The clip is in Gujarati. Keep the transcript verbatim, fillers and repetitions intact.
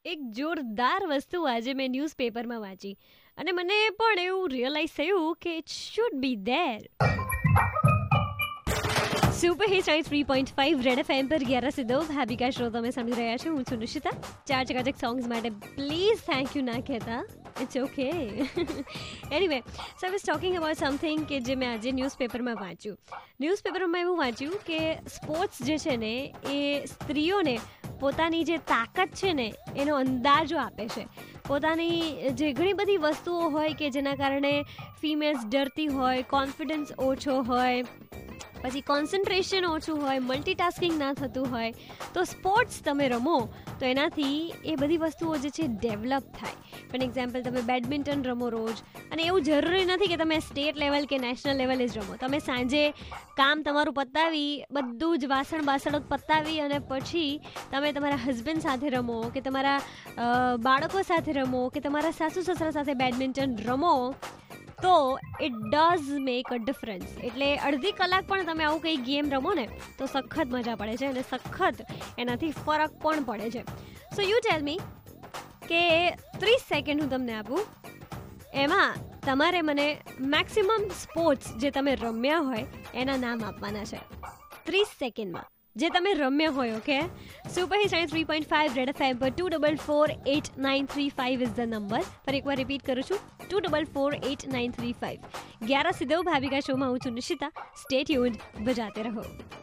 એક જોરદાર વસ્તુ આજે મેં ન્યૂઝપેપરમાં વાંચી અને મને પણ એવું રિયલાઇઝ થયું કે it should be there. Super hit signs three point five red FM પર ગ્યારહ સે દો હેબિકા શો તમે સાંભળી રહ્યા છો. હું છું નિશિતા. ચાર ચકાચક સોંગ્સ માટે પ્લીઝ થેન્ક યુ ના કહેતા. It's okay. Anyway, so I was talking about something કે જે મેં આજે ન્યૂઝપેપરમાં વાંચ્યું. ન્યૂઝપેપરમાં એવું વાંચ્યું કે સ્પોર્ટ્સ જે છે ને એ સ્ત્રીઓને પોતાની જે તાકાત છે ને એનો અંદાજો આપે છે. પોતાની જે ઘણી બધી વસ્તુઓ હોય કે જેના કારણે ફિમેલ્સ ડરતી હોય, કોન્ફિડન્સ ઓછો હોય, પછી કોન્સન્ટ્રેશન ઓછું હોય, મલ્ટીટાસ્કિંગ ના થતું હોય, તો સ્પોર્ટ્સ તમે રમો તો એનાથી એ બધી વસ્તુઓ જે છે ડેવલપ થાય. ફોર એક્ઝામ્પલ, તમે બેડમિન્ટન રમો રોજ, અને એવું જરૂરી નથી કે તમે સ્ટેટ લેવલ કે નેશનલ લેવલે જ રમો. તમે સાંજે કામ તમારું પતાવી, બધું જ વાસણ બાસણો પતાવી અને પછી તમે તમારા હસબન્ડ સાથે રમો કે તમારા બાળકો સાથે રમો કે તમારા સાસુ સસરા સાથે બેડમિન્ટન રમો, તો it does make a difference. એટલે અડધી કલાક પણ તમે આવું કંઈ ગેમ રમો ને તો સખત મજા પડે છે અને સખત એનાથી ફરક પણ પડે છે. સો યુ ટેલ મી કે ત્રીસ સેકન્ડ હું તમને આપું, એમાં તમારે મને મેક્સિમમ સ્પોર્ટ્સ જે તમે રમ્યા હોય એના નામ આપવાના છે ત્રીસ સેકન્ડમાં, જે તમે રમ્યા હોય. Okay, super hit signs three point five red FM પર two double four eight nine three five is the number. ફરી એકવાર રિપીટ કરું છું, two double four eight nine three five. ગ્યારહ સે દો ભાવિકા શોમાં હું છું નિશિતા. સ્ટે ટ્યુન્ડ, બજાતે રહો.